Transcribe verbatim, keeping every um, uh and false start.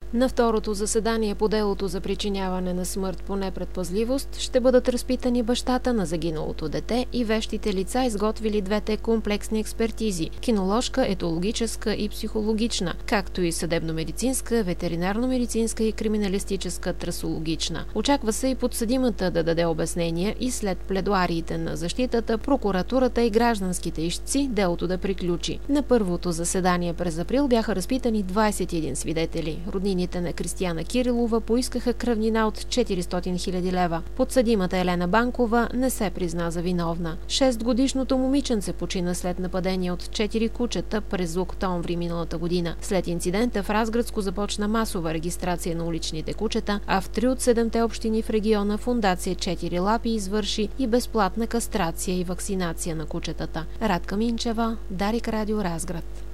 На второто заседание по делото за причиняване на смърт по непредпазливост ще бъдат разпитани бащата на загиналото дете и вещите лица, изготвили двете комплексни експертизи – киноложка, етологическа и психологична, както и съдебно-медицинска, ветеринарно-медицинска и криминалистическа трасологична. Очаква се и подсъдимата да даде обяснения и след пледуариите на защитата, прокуратурата и гражданските ищци делото да приключи. На първото заседание през април бяха разпитани двадесет и един свидетели. Роднините на Кристияна Кирилова поискаха кръвнина от четиристотин хиляди лева. Подсъдимата Елена Банкова не се призна за виновна. Шестгодишното момиченце почина след нападение от четири кучета през октомври миналата година. След инцидента в Разградско започна масова регистрация на уличните кучета, а в три от седемте общини в региона фондация Четири лапи извърши и безплатна кастрация и вакцинация на кучетата. Радка Минчева, Дарик Радио, Разград.